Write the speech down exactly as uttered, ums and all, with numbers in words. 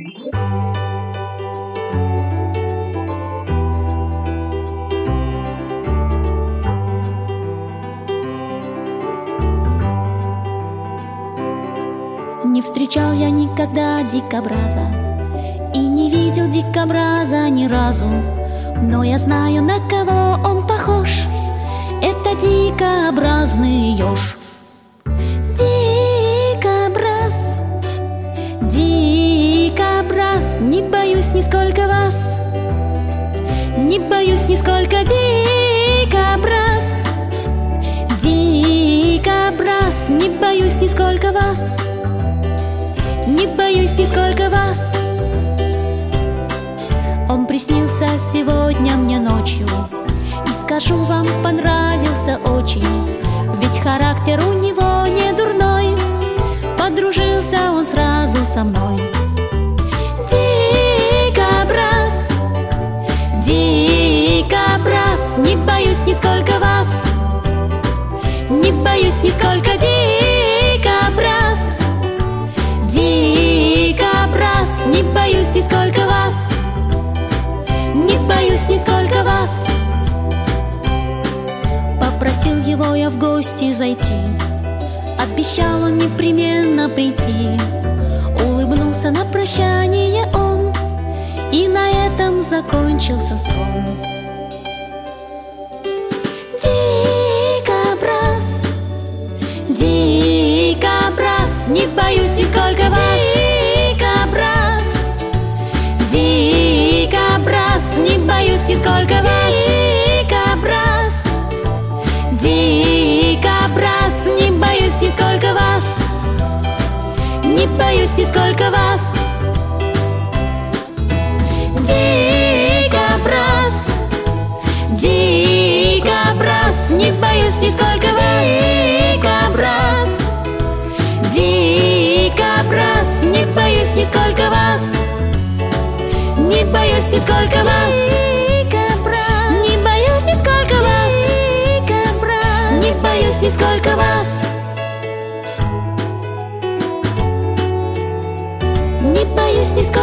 Не встречал я никогда дикобраза и не видел дикобраза ни разу, но я знаю, на кого он похож. Это дикообразный еж. Дикобраз, дикобраз, не боюсь нисколько вас, не боюсь нисколько. Дикобраз, дикобраз, не боюсь нисколько вас, не боюсь нисколько вас. Он приснился сегодня мне ночью, и скажу вам, понравился очень, ведь характер у него не дурной, подружился он сразу со мной. Дикобраз, дикобраз, не боюсь нисколько вас, не боюсь нисколько. Дикобраз, дикобраз, не боюсь нисколько вас, не боюсь нисколько вас. Попросил его я в гости зайти, обещал он непременно прийти. Улыбнулся на прощание он, и на этом закончился сон. Дикобраз, дикобраз, не боюсь нисколько вас. Дикобраз, дикобраз, не боюсь нисколько вас. Дикобраз, дикобраз, не боюсь нисколько вас, не боюсь нисколько вас. Дикобраз, дикобраз, не боюсь нисколько вас. Дикобраз, дикобраз, не боюсь нисколько вас, не боюсь нисколько вас. Не боюсь нисколько вас, не боюсь нисколько вас, не боюсь нисколько.